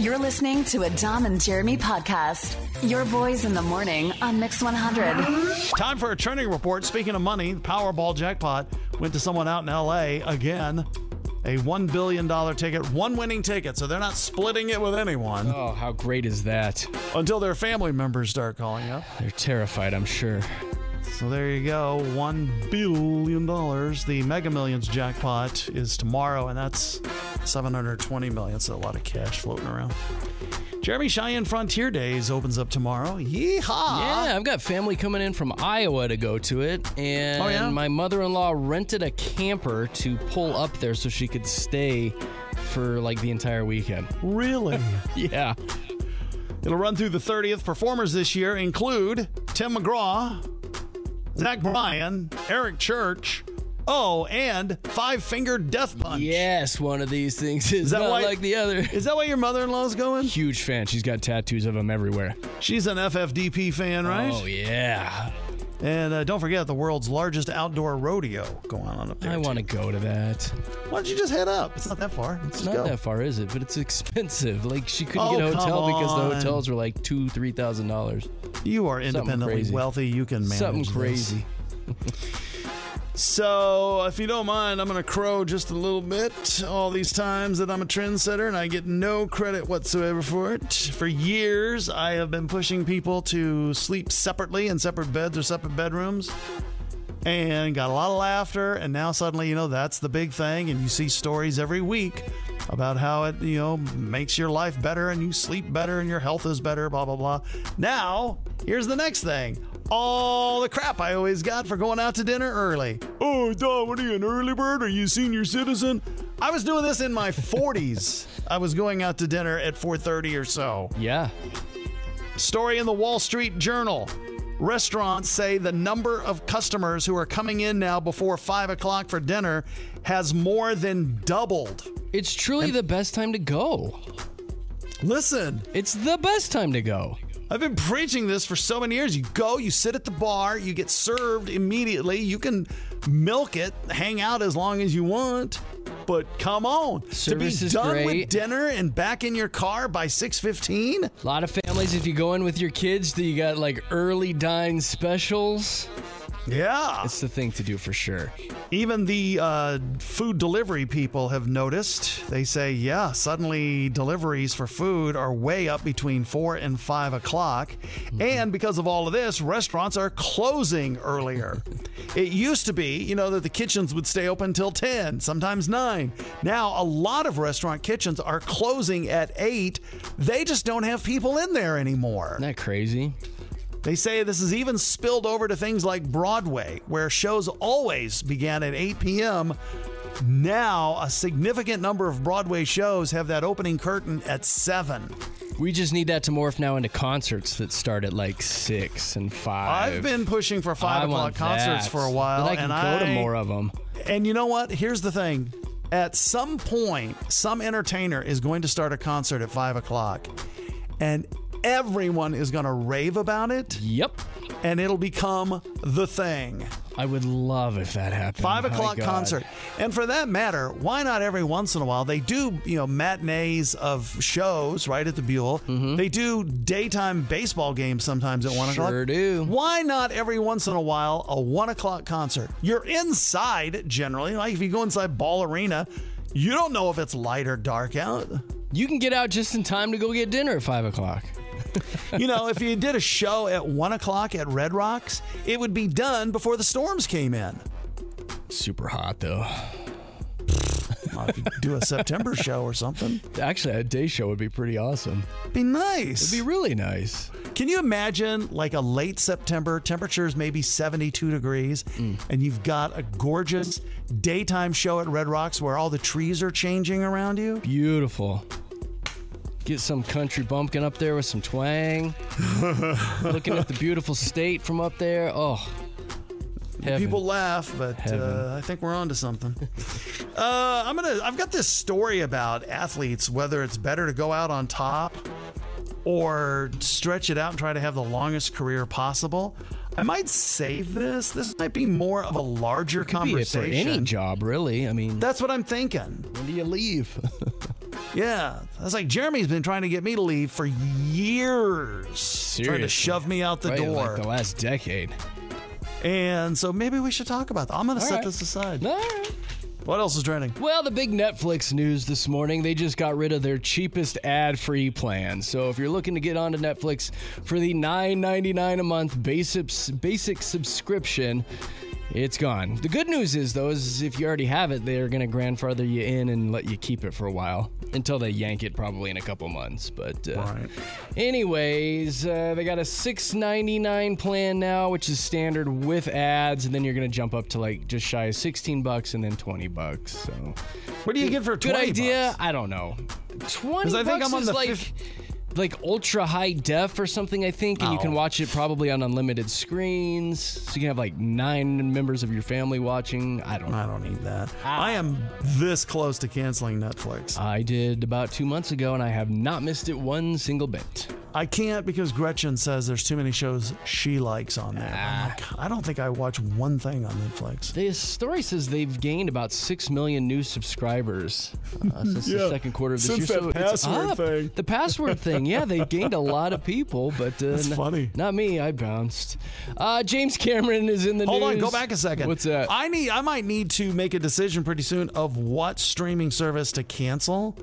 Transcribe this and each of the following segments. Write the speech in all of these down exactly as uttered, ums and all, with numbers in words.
You're listening to a Dom and Jeremy podcast. Your boys in the morning on Mix one hundred. Time for a trending report. Speaking of money, the Powerball jackpot went to someone out in L A again. A one billion dollars ticket, one winning ticket, so they're not splitting it with anyone. Oh, how great is that? Until their family members start calling up. They're terrified, I'm sure. So there you go, one billion dollars. The Mega Millions jackpot is tomorrow, and that's seven hundred twenty million dollars, so a lot of cash floating around. Jeremy, Cheyenne Frontier Days opens up tomorrow. Yeehaw! Yeah, I've got family coming in from Iowa to go to it, and oh, yeah? my mother-in-law rented a camper to pull up there so she could stay for like the entire weekend. Really? Yeah. It'll run through the thirtieth. Performers this year include Tim McGraw, Zach Bryan, Eric Church, oh, and Five Finger Death Punch. Yes, one of these things is, Is that not why- like the other. Is that why your mother-in-law's going? Huge fan. She's got tattoos of him everywhere. She's an F F D P fan, right? Oh, yeah. And uh, don't forget the world's largest outdoor rodeo going on up there. I want to go to that. Why don't you just head up? It's not that far. It's Just not go. that far, is it? But it's expensive. Like, she couldn't Oh, get a hotel come because the on. hotels were like two, three thousand dollars. You are independently crazy. wealthy. You can manage Something this. crazy. So, if you don't mind, I'm going to crow just a little bit all these times that I'm a trendsetter, and I get no credit whatsoever for it. For years, I have been pushing people to sleep separately in separate beds or separate bedrooms, and got a lot of laughter, and now suddenly, you know, that's the big thing, and you see stories every week about how it, you know, makes your life better, and you sleep better, and your health is better, blah, blah, blah. Now, here's the next thing. All the crap I always got for going out to dinner early. Oh, Don, what are you, an early bird? Are you a senior citizen? I was doing this in my forties. I was going out to dinner at four thirty or so. Yeah. Story in the Wall Street Journal. Restaurants say the number of customers who are coming in now before five o'clock for dinner has more than doubled. It's truly the best time to go. Listen, It's the best time to go. I've been preaching this for so many years. You go, you sit at the bar, you get served immediately. You can milk it, hang out as long as you want. But come on, Service to be is done great. with dinner and back in your car by six fifteen? A lot of families, if you go in with your kids, you got like early dine specials. Yeah. It's the thing to do for sure. Even the uh, food delivery people have noticed. They say, yeah, suddenly deliveries for food are way up between four and five o'clock. Mm-hmm. And because of all of this, restaurants are closing earlier. It used to be, you know, that the kitchens would stay open till ten, sometimes nine. Now, a lot of restaurant kitchens are closing at eight. They just don't have people in there anymore. Isn't that crazy? They say this has even spilled over to things like Broadway, where shows always began at eight p.m. Now, a significant number of Broadway shows have that opening curtain at seven. We just need that to morph now into concerts that start at like six and five. I've been pushing for five I o'clock want concerts that. for a while. Then I can and go I, to more of them. And you know what? Here's the thing. At some point, some entertainer is going to start a concert at five o'clock. And everyone is going to rave about it. Yep. And it'll become the thing. I would love if that happened. Five My o'clock God. concert. And for that matter, why not every once in a while? They do, you know, matinees of shows right at the Buell. Mm-hmm. They do daytime baseball games sometimes at one o'clock. Sure do. Why not every once in a while a one o'clock concert? You're inside generally. Like if you go inside Ball Arena, you don't know if it's light or dark out. You can get out just in time to go get dinner at five o'clock. You know, if you did a show at one o'clock at Red Rocks, it would be done before the storms came in. Super hot though. Well, if you do a September show or something, Actually, a day show would be pretty awesome. be nice. It'd be really nice. Can you imagine like a late September, temperatures maybe seventy-two degrees, Mm. and you've got a gorgeous daytime show at Red Rocks where all the trees are changing around you? Beautiful. Get some country bumpkin up there with some twang. Looking at the beautiful state from up there. Oh, heaven. People laugh, but uh, I think we're on to something. uh, I'm gonna. I've got this story about athletes, whether it's better to go out on top or stretch it out and try to have the longest career possible. I might save this. This might be more of a larger Could be it for conversation. any job, really. I mean, That's what I'm thinking. when do you leave? Yeah. I was like, Jeremy's been trying to get me to leave for years. Seriously. Trying to shove me out the right, door. like the last decade. And so maybe we should talk about that. I'm going to All set right. this aside. All right. What else is trending? Well, the big Netflix news this morning, they just got rid of their cheapest ad-free plan. So if you're looking to get onto Netflix for the nine ninety-nine a month basic, basic subscription, it's gone. The good news is, though, is if you already have it, they're going to grandfather you in and let you keep it for a while until they yank it probably in a couple months. But uh, Right. anyways, uh, they got a six ninety-nine plan now, which is standard with ads, and then you're going to jump up to like just shy of sixteen bucks and then twenty bucks. So What do you get for good twenty idea. bucks? I don't know. twenty 'Cause I think bucks I'm on is the like fif- like ultra high def or something, I think, and you can Oh. watch it probably on unlimited screens. So you can have like nine members of your family watching. I don't know. I don't need that. I am this close to canceling Netflix. I did about two months ago, and I have not missed it one single bit. I can't because Gretchen says there's too many shows she likes on there. I'm like, I don't think I watch one thing on Netflix. The story says they've gained about six million new subscribers uh, since the Yeah, second quarter of this since year. that So it's password up. thing. The password thing, yeah, they've gained a lot of people, but uh, That's n- funny. Not me, I bounced. Uh, James Cameron is in the Hold news. on, go back a second. What's that? I need. I might need to make a decision pretty soon of what streaming service to cancel.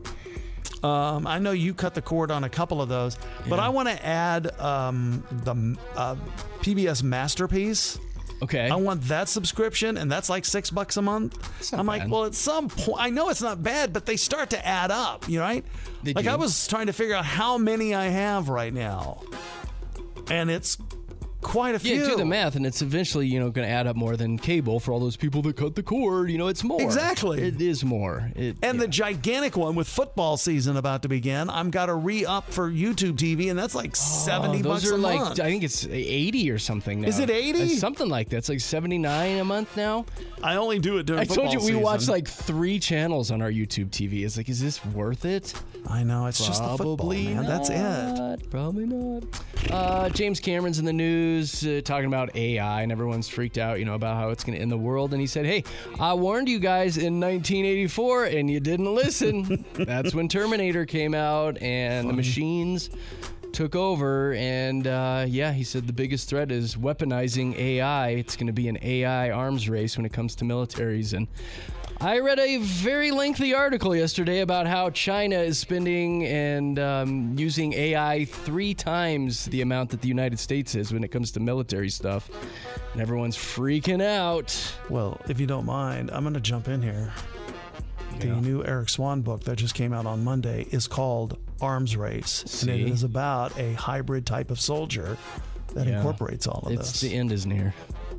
Um, I know you cut the cord on a couple of those, but Yeah. I want to add um, the uh, P B S Masterpiece. Okay. I want that subscription, and that's like six bucks a month. That's not I'm like, bad. well, at some point, I know it's not bad, but they start to add up, you know, right? They like do. I was trying to figure out how many I have right now, and it's quite a few. Yeah, do the math, and it's eventually, you know, going to add up more than cable for all those people that cut the cord. You know, it's more. Exactly. It is more. It, And yeah. the gigantic one with football season about to begin, I'm got to re-up for YouTube T V, and that's like seventy Oh, those bucks are a like, month. I think it's eighty or something now. Is it eighty? Uh, something like that. It's like seventy-nine a month now. I only do it during I football told you we season. watch like three channels on our YouTube T V. It's like, is this worth it? I know, it's just the football, Probably man. not. That's it. Probably not. Uh, James Cameron's in the news uh, talking about A I, and everyone's freaked out, you know, about how it's going to end the world. And he said, "Hey, I warned you guys in nineteen eighty-four, and you didn't listen." That's when Terminator came out, and the machines took over. And uh, yeah, he said the biggest threat is weaponizing A I. It's going to be an A I arms race when it comes to militaries. And I read a very lengthy article yesterday about how China is spending and um, using A I three times the amount that the United States is when it comes to military stuff. And everyone's freaking out. Well, if you don't mind, I'm going to jump in here. The Yeah. new Eric Swan book that just came out on Monday is called Arms Race. See? And it is about a hybrid type of soldier that Yeah. incorporates all of It's this. the end is near.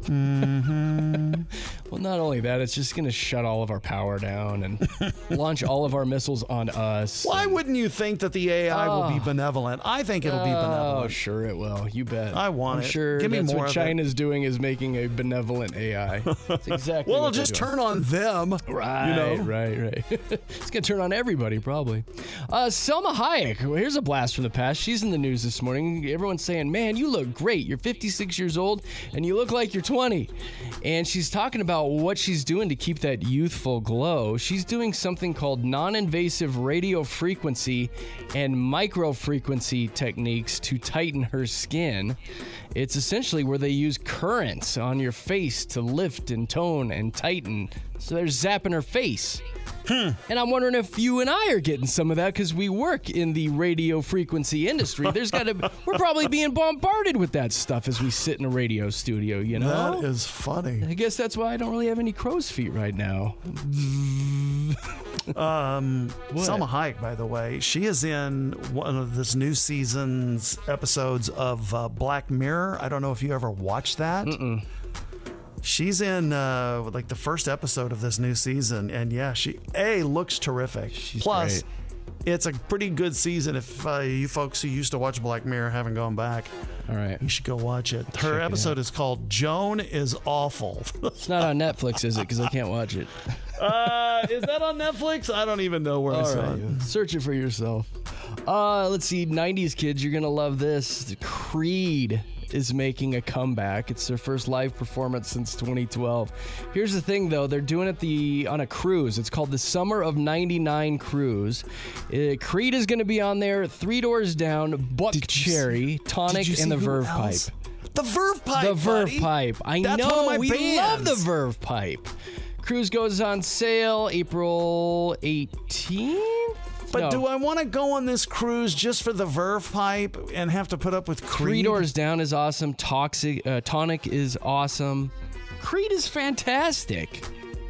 Mm-hmm. Well, not only that, it's just going to shut all of our power down and launch all of our missiles on us. Why wouldn't you think that the A I will be Oh. benevolent? I think it'll be Oh, benevolent. sure it will. You bet. I want I'm it. sure Give me that's more what of it. China's doing is making a benevolent A I. That's exactly Well, what it'll just they're doing. turn on them. Right, You know? right, right. It's going to turn on everybody, probably. Uh, Selma Hayek, well, here's a blast from the past. She's in the news this morning. Everyone's saying, man, you look great. You're fifty-six years old, and you look like you're twenty. And she's talking about what she's doing to keep that youthful glow. She's doing something called non-invasive radio frequency and microfrequency techniques to tighten her skin. It's essentially where they use currents on your face to lift and tone and tighten. So they're zapping her face. And I'm wondering if you and I are getting some of that because we work in the radio frequency industry. There's got to, we're probably being bombarded with that stuff as we sit in a radio studio, you know? That is funny. I guess that's why I don't really have any crow's feet right now. Um, What? Selma Hayek, by the way, she is in one of this new season's episodes of uh, Black Mirror. I don't know if you ever watched that. Mm-mm. She's in uh, like the first episode of this new season, and yeah, she a looks terrific. She's Plus, great. it's a pretty good season. If uh, you folks who used to watch Black Mirror haven't gone back, All right. you should go watch it. Her Check it episode out. is called "Joan is Awful." It's not on Netflix, is it? Because I can't watch it. uh, is that on Netflix? I don't even know where I All saw right. it. Search it for yourself. Uh, let's see. nineties kids, you're going to love this. Creed is making a comeback. It's their first live performance since twenty twelve. Here's the thing, though. They're doing it the on a cruise. It's called the Summer of ninety-nine Cruise. Uh, Creed is going to be on there. Three Doors Down, Buck Cherry, Tonic, and the Verve Pipe. The Verve Pipe, The Verve buddy. Pipe. I That's know. one of my we bands. love the Verve Pipe. Cruise goes on sale April eighteenth. But No. do I want to go on this cruise just for the Verve Pipe and have to put up with Creed? Three Doors Down is awesome. Toxic, uh, Tonic is awesome. Creed is fantastic.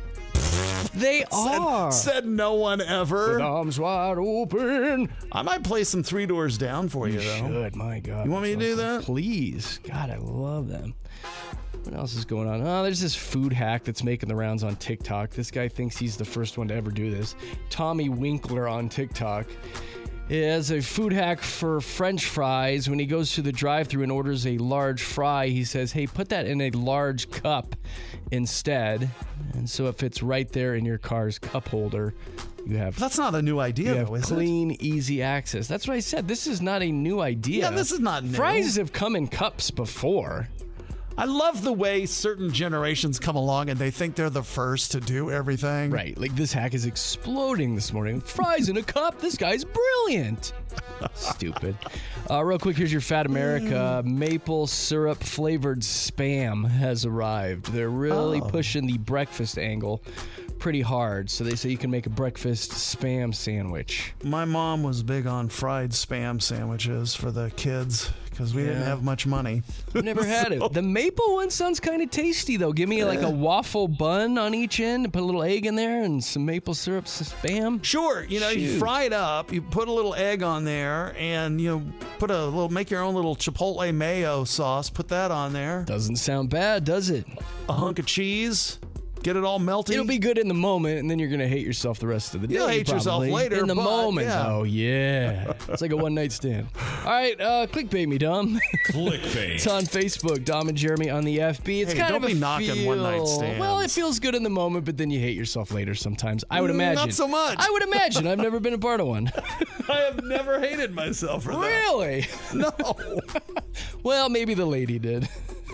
They are. Said, said no one ever. With arms wide open. I might play some Three Doors Down for you, You though. should, my God. You want me to do Awesome. that? Please. God, I love them. What else is going on? Oh, there's this food hack that's making the rounds on TikTok. This guy thinks he's the first one to ever do this. Tommy Winkler on TikTok is a food hack for French fries. When he goes to the drive-thru and orders a large fry, he says, hey, put that in a large cup instead. And so it fits right there in your car's cup holder. You have That's not a new idea, you have though, is it? clean, easy access. That's what I said. This is not a new idea. Yeah, this is not new. Fries have come in cups before. I love the way certain generations come along and they think they're the first to do everything. Right, like this hack is exploding this morning. Fries in a cup. This guy's brilliant. Stupid. Uh, real quick, here's your Fat America. Maple syrup flavored Spam has arrived. They're really Oh. pushing the breakfast angle pretty hard. So they say you can make a breakfast Spam sandwich. My mom was big on fried Spam sandwiches for the kids because we didn't Yeah. have much money. I've never had it. The maple one sounds kind of tasty, though. Give me like a waffle bun on each end, and put a little egg in there, and some maple syrup Spam. Sure, you know, you Shoot. fry it up, you put a little egg on there, and you know, put a little, make your own little Chipotle mayo sauce, put that on there, Doesn't sound bad, does it? a hunk of cheese, get it all melty. It'll be good in the moment, and then you're gonna hate yourself the rest of the day. You'll hate yourself probably. later, In the but, moment, yeah. though, yeah. It's like a one night stand. All right, uh, clickbait me, Dom. Clickbait. It's on Facebook, Dom and Jeremy on the F B. It's Hey, kind don't of a be knocking feel... one-night stands. Well, it feels good in the moment, but then you hate yourself later sometimes. I would Mm, imagine. not so much. I would imagine. I've never been a part of one. I have never hated myself for that. Really? No. Well, maybe the lady did.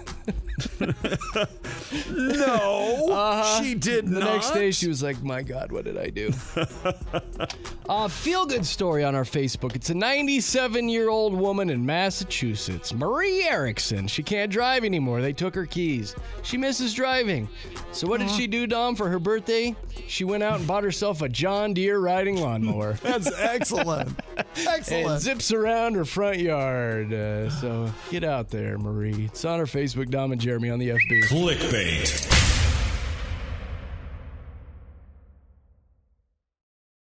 No, she did The not. next day, she was like, my God, what did I do? uh, feel-good story on our Facebook. It's a ninety-seven-year-old woman in Massachusetts, Marie Erickson. She can't drive anymore. They took her keys. She misses driving. So what did she do, Dom, for her birthday? She went out and bought herself a John Deere riding lawnmower. That's excellent. And Excellent. zips around her front yard. Uh, so get out there, Marie. It's on our Facebook, Dom and Jeremy on the F B. Clickbait.